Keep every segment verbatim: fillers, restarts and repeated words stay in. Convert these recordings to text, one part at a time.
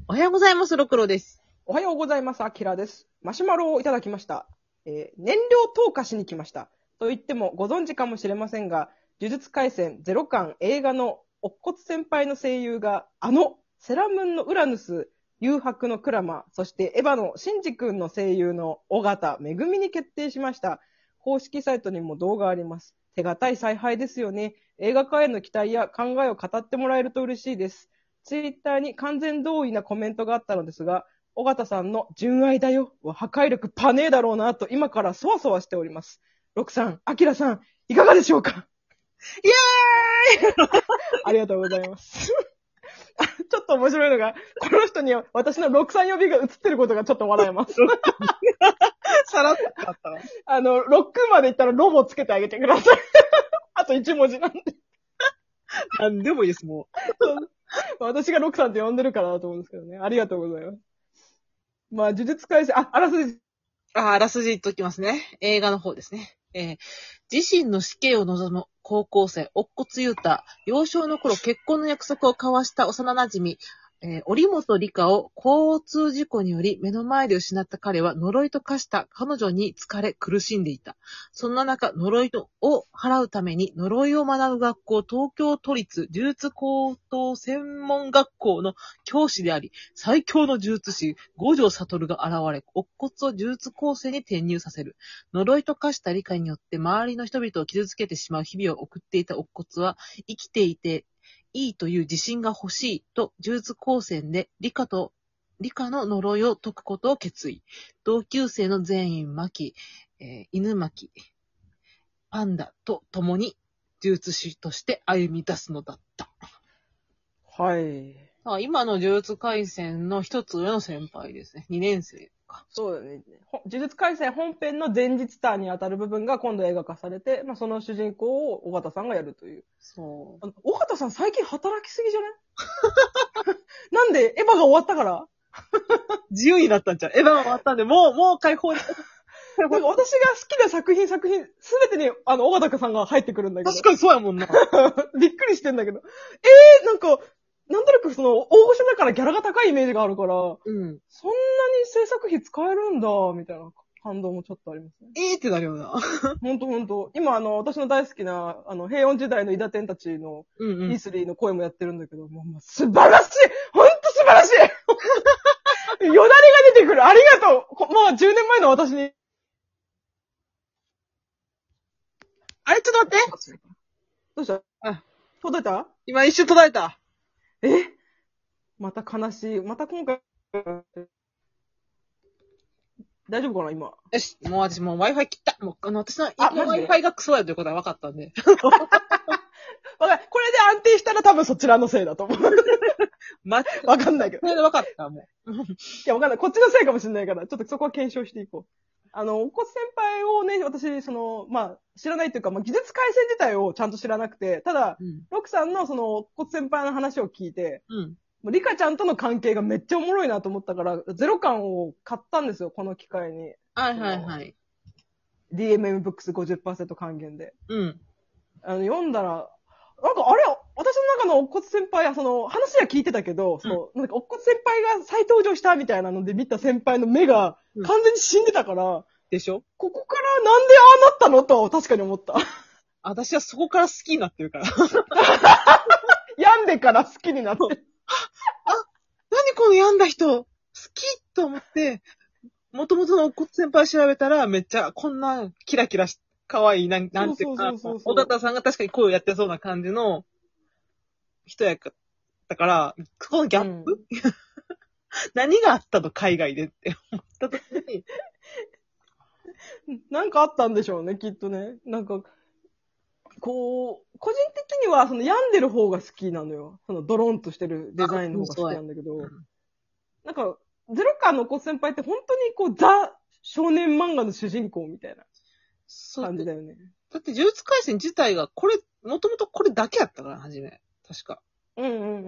おはようございます、ろくろです。 おはようございます。あきらです。マシュマロをいただきました。えー燃料投下しに来ました。と言ってもご存知かもしれませんが、呪術廻戦ゼロ巻映画の乙骨先輩の声優が、あのセラムンのウラヌス、誘白のクラマ、そしてエヴァのシンジ君の声優の尾形めぐみに決定しました。公式サイトにも動画あります。手堅い采配ですよね。映画化への期待や考えを語ってもらえると嬉しいです。ツイッターに完全同意なコメントがあったのですが、尾形さんの純愛だよは破壊力パネーだろうなと今からそわそわしております。ロクさん、アキラさん、いかがでしょうか？ イエーイありがとうございます。ちょっと面白いのが、この人には私のロクさん呼びが映ってることがちょっと笑えます。 さらっとあったわ。 あの、ロックまで行ったらロボつけてあげてください。あといち文字なんで。 なんでもいいです、も私がロクさんって呼んでるからだと思うんですけどね。ありがとうございます。まあ、呪術廻戦、あ、あらすじ。 う。ああらすじ言っときますね。映画の方ですね。えー、自身の死刑を望む高校生、乙骨憂太、幼少の頃結婚の約束を交わした幼馴染、えー、折本理香を交通事故により目の前で失った彼は呪いと化した彼女に疲れ苦しんでいた。そんな中、呪いを払うために呪いを学ぶ学校東京都立呪術高等専門学校の教師であり、最強の呪術師、五条悟が現れ、乙骨を呪術構成に転入させる。呪いと化した理科によって周りの人々を傷つけてしまう日々を送っていた乙骨は、生きていていいという自信が欲しいと呪術高専で理科と理科の呪いを解くことを決意。同級生の全員巻、えー、犬巻、パンダと共に呪術師として歩み出すのだった。 はい。 あ、今の呪術廻戦の一つ上の先輩ですね。にねん生か。 そうだね。呪術廻戦本編の前日ターンに当たる部分が今度映画化されて、まあ、その主人公を尾形さんがやるという。 そう。 あの尾形さん最近働きすぎじゃない？なんでエヴァが終わったから？ 自由になったんちゃう？エヴァが終わったんで、もう、もう解放に。 なんか私が好きな作品作品、すべてにあの、尾形さんが入ってくるんだけど。 確かにそうやもんな。 びっくりしてんだけど。えー、なんか、なんとなくその、大御所だからギャラが高いイメージがあるから、 うん。 そんなに制作費使えるんだ、みたいな感動もちょっとありますね。 えーってなるよな。 ほんとほんと。今、あの、私の大好きな、あの、平穏時代のイダテンたちの、 うんうん。 イースリーの声もやってるんだけど、もう、もう素晴らしいほんと素晴らしいよだれが出てくるありがとうこまあ、じゅうねんまえの私に。 あれ、ちょっと待って。 どうした？ あ、 届いた？ 今一瞬途絶えた。 えまた悲しい。また今回、大丈夫かな今。 よし、もう私もう Wi-Fi 切った。もう、あの、私のあマジで Wi-Fi がクソやということは分かったんで。 わかんこれで安定したら多分そちらのせいだと思う。 ま、 わかんないけど。 これで分かった、もう。 いや、わかんない。こっちのせいかもしれないから、ちょっとそこは検証していこう。あの、おこ先輩をね、私、その、まあ、知らないというか、まあ、技術改正自体をちゃんと知らなくて、ただ、 うん。 ロクさんのその、おこ先輩の話を聞いて、 うん。 もうリカちゃんとの関係がめっちゃおもろいなと思ったから、ゼロ感を買ったんですよ、この機会に。 はいはいはい。 ディーエムエム ブックス ごじゅっパーセント 還元で。 うん。 あの、読んだら、なんかあれ、私の中のおっこつ先輩は、その、話は聞いてたけど、その、なんかおっこつ先輩が再登場したみたいなので見た先輩の目が完全に死んでたから、 でしょ？ ここからなんでああなったのとは確かに思った。 私はそこから好きになってるから。 病んでから好きになって。 何この病んだ人好きと思って、元々のおっこつ先輩調べたら、めっちゃ、こんなキラキラし、可愛い、なん、なんていうか、 そうそうそうそう小田田さんが確かに声をやってそうな感じの人やったから、このギャップ、うん、何があったの海外でって思った時に。 なんかあったんでしょうね、きっとね。なんか、こう、個人的にはその病んでる方が好きなのよ。そのドローンとしてるデザインの方が好きなんだけど、なんか、ゼロ感の子先輩って本当にこう、ザ少年漫画の主人公みたいな感じだよね。 だって呪術廻戦自体がこれ、もともとこれだけやったから、はじめ。確か。 うんうんうんうん。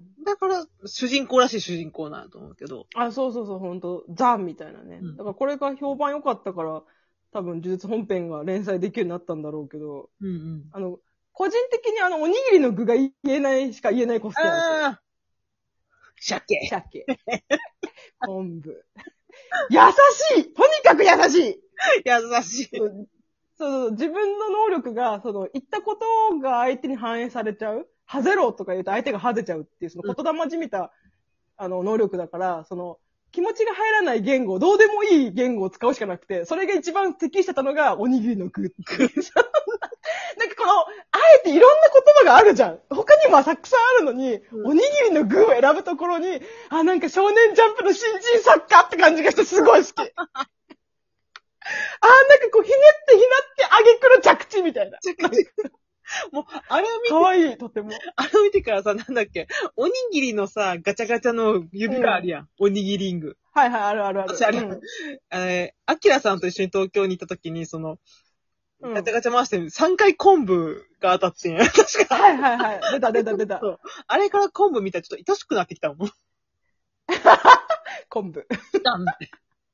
だから、主人公らしい主人公なんだと思うけど。 あ、そうそうそう、ほんと、ザみたいなね。うん、だからこれが評判良かったから、多分呪術本編が連載できるようになったんだろうけど、 うんうん。 あの、個人的にあの、おにぎりの具が言えないしか言えないコスプレなんですよ。 鮭。 鮭。昆布。優しいとにかく優しい優しい。 そうそう、自分の能力が、その、言ったことが相手に反映されちゃう。はぜろとか言うと相手がはぜちゃうっていう、その言霊じみた、あの、能力だから、その、気持ちが入らない言語、どうでもいい言語を使うしかなくて、それが一番適してたのが、おにぎりの具っていう。なんかこの、あえていろんな言葉があるじゃん。他にもたくさんあるのに、 うんおにぎりの具を選ぶところに、あ、なんか少年ジャンプの新人作家って感じがしてすごい好き。あー、なんかこう、ひねってひなってあげくの着地みたいな。 もう、あれを見て、 かわいい、とても。 あれを見てからさ、なんだっけ、おにぎりのさ、ガチャガチャの指があるやん。おにぎりング。 はいはい、あるあるある。 私あれ、 うんえー、アキラさんと一緒に東京に行った時に、その、 うんガチャガチャ回してさんかい昆布が当たってん。確か。 はいはいはい。出た出た出たそ。う。あれから昆布見たらちょっと愛しくなってきたもん。 昆布。 来たんって。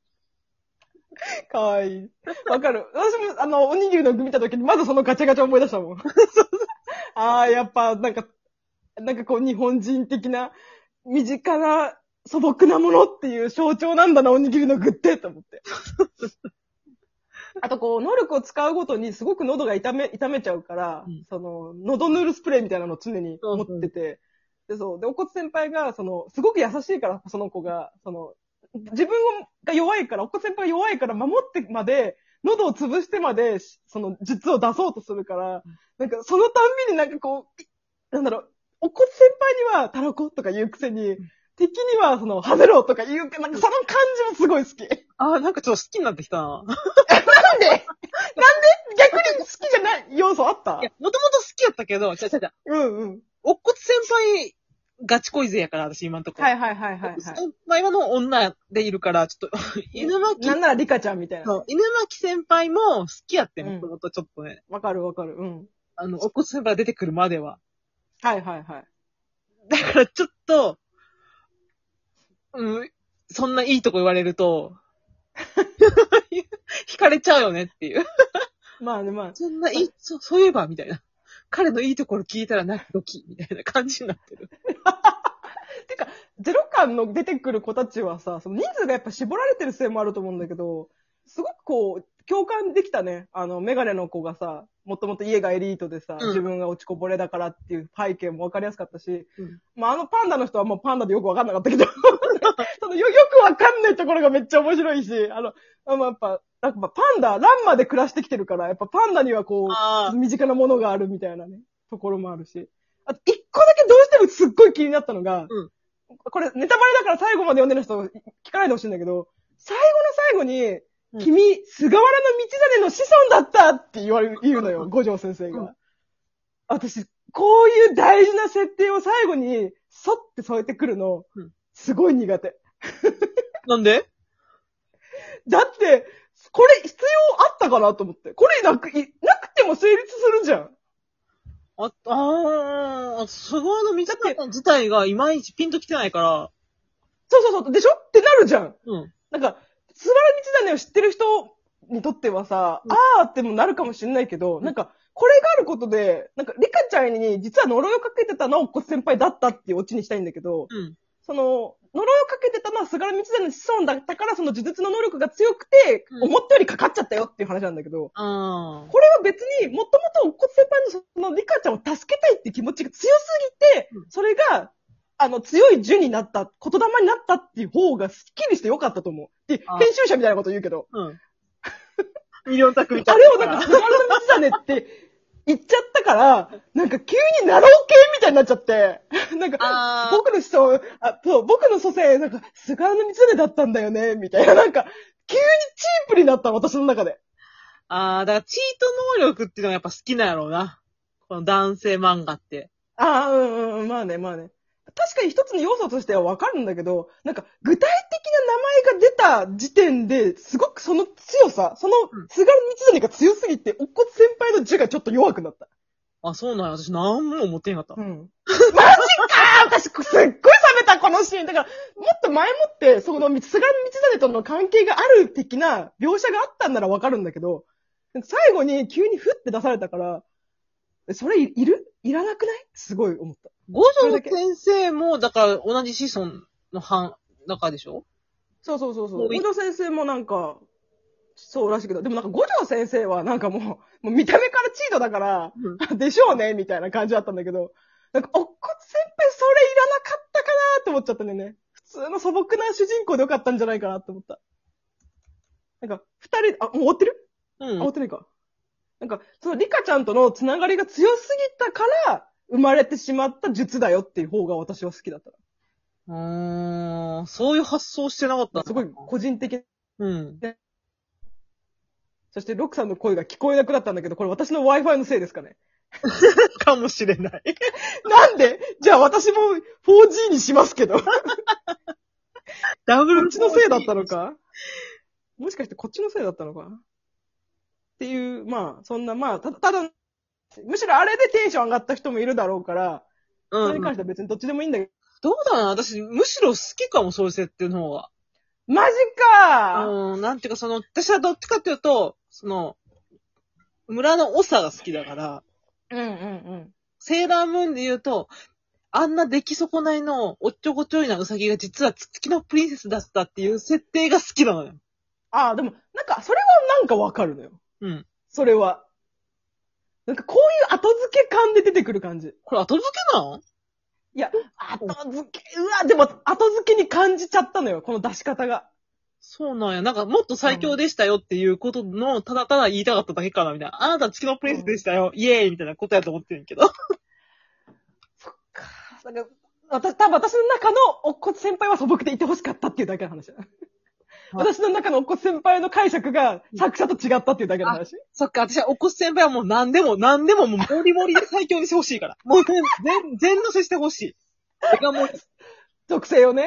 かわいい。わかる。私も、あの、おにぎりの具見たときに、まずそのガチャガチャ思い出したもん。ああ、やっぱ、なんか、なんかこう、日本人的な、身近な、素朴なものっていう象徴なんだな、おにぎりの具って、と思って。あとこう、能力を使うごとにすごく喉が痛め、痛めちゃうから、 うんその、喉塗るスプレーみたいなのを常に持ってて、で、そう。で、おこつ先輩が、その、すごく優しいから、その子が、その、自分が弱いから、おこつ先輩が弱いから守ってまで、喉を潰してまで、その、術を出そうとするから、なんか、そのたんびになんかこう、なんだろう、おこつ先輩には、タラコとか言うくせに、敵には、その、ハゼロとか言う、なんかその感じもすごい好き。 ああ、なんかちょっと好きになってきたな。 なんでなんで逆に好きじゃない要素あったいや、もともと好きやったけど、ちゃちゃちゃ、 うんうん。 おっこつ先輩、ガチ恋勢やから、私今んとこ。 はいはいはいはい、はい。 先輩はの女でいるから、ちょっと、犬巻なんならリカちゃんみたいな。 そう、犬巻先輩も好きやってん、 うんもともとちょっとね。 わかるわかる。うん。 あの、おっこつ先輩が出てくるまでは。 はいはいはい。 だからちょっと、うん、そんないいとこ言われると、惹かれちゃうよねっていう。 まあねまあ。 そんないい、そう、そういえば、みたいな。彼のいいところ聞いたら泣き時、みたいな感じになってる。 てか、ゼロ感の出てくる子たちはさ、その人数がやっぱ絞られてるせいもあると思うんだけど、すごくこう、共感できたね。あの、メガネの子がさ、もともと家がエリートでさ、 うん自分が落ちこぼれだからっていう背景もわかりやすかったし、 うんまああのパンダの人はもうパンダでよくわかんなかったけど、そのよ、よくわかんないところがめっちゃ面白いし、あの、あまあ、やっぱ、やっぱパンダ、ランマで暮らしてきてるから、やっぱパンダにはこあう、身近なものがあるみたいなね、ところもあるし。あと、一個だけどうしてもすっごい気になったのが、 うんこれネタバレだから最後まで読んでる人聞かないでほしいんだけど、最後の最後に、 うん君、菅原道真の子孫だったって言われる、言うのよ、五条先生が。 うん私、こういう大事な設定を最後に、そって添えてくるの、 うんすごい苦手。 なんでだって、これ必要あったかなと思って。これなく、いなくても成立するじゃん。 あ、あー、すごいの見たかった自体がいまいちピンときてないから、 そうそうそう。でしょってなるじゃん。 うん。 なんか、菅原道真を知ってる人にとってはさ、 うんあーってもなるかもしれないけど、なんか、これがあることで、なんか、リカちゃんに実は呪いをかけてたのはおっこ先輩だったっていうオチにしたいんだけど、 うん。 その、呪いをかけてたのは菅原道真の子孫だったから、その呪術の能力が強くて、 うん思ったよりかかっちゃったよっていう話なんだけど、 あー。 これは別に、もともとおっこ先輩のそのリカちゃんを助けたいっていう気持ちが強すぎて、 うんそれが、あの、強い呪になった、言霊になったっていう方がスッキリしてよかったと思う。で、 あ編集者みたいなこと言うけど、 うん。ミリオンタクみたいあれをなんか、菅原道真って言っちゃったから、なんか急にナロー系みたいになっちゃって、なんか、 あー。 僕の子孫、あ、そう、僕の祖先、なんか、菅原道真だったんだよね、みたいな、なんか、急にチープになったの、私の中で。 あー、だからチート能力っていうのがやっぱ好きなんやろうな。この男性漫画って。 ああ、うんうんうん、まあね、まあね。確かに一つの要素としてはわかるんだけど、なんか具体的な名前が出た時点ですごくその強さ、そのうん菅原道真が強すぎて、おっこつ先輩の字がちょっと弱くなった。 あ、そうなんや。私何も思ってなかった。 うん。マジかー私すっごい冷めた、このシーン。だから、もっと前もって、その菅原道真との関係がある的な描写があったんならわかるんだけど、最後に急にフッて出されたから、それいるいらなくないすごい思った。 五条先生も、だから同じ子孫の半、中でしょ？ そうそうそうそう。五条先生もなんか、そうらしいけど、でもなんか五条先生はなんかもう、もう見た目からチートだから、うん、でしょうね、みたいな感じだったんだけど、なんか、おっこつ先輩それいらなかったかなって思っちゃったんだよね。普通の素朴な主人公でよかったんじゃないかなって思った。なんか、二人、あ、もう終わってる？うん。あ、終わってないか。なんか、そのリカちゃんとのつながりが強すぎたから、生まれてしまった術だよっていう方が私は好きだった。 うーん、そういう発想してなかったすごい個人的。 うん。 ね。そして、ロックさんの声が聞こえなくなったんだけど、これ私の Wi-Fi のせいですかね。 かもしれない。 なんで？じゃあ私も フォージー にしますけど。 ダブルこっちのせいだったのか？もしかしてこっちのせいだったのか？っていう、まあ、そんな、まあ、ただ、ただ、むしろあれでテンション上がった人もいるだろうから、うん、それに関しては別にどっちでもいいんだけど。 どうだろうな、私、むしろ好きかも、そういう設定の方が。 マジかーうん、なんていうか、その、私はどっちかっていうと、その、村の長が好きだから、 うんうんうん。 セーラームーンで言うと、あんな出来損ないのおっちょこちょいなウサギが実は月のプリンセスだったっていう設定が好きなのよ。 ああ、でも、なんか、それはなんかわかるのよ。 うん。 それは。なんかこういう後付け感で出てくる感じ。 これ後付けなの？ いや、後付け、うわ、でも後付けに感じちゃったのよ、この出し方が。 そうなんや。なんかもっと最強でしたよっていうことの、ただただ言いたかっただけかな、みたいな。あなた月のプリンセスでしたよ、うん、イエーイみたいなことやと思ってるんけど。 そっか。なんか、私、多分私の中のおっこつ先輩は素朴でいてほしかったっていうだけの話だ。私の中のおっこつ先輩の解釈が作者と違ったっていうだけの話。 そっか、私はおっこつ先輩はもう何でも、何でももうモリモリで最強にしてほしいから。もう全、全乗せしてほしい。てかもう、 属性をね。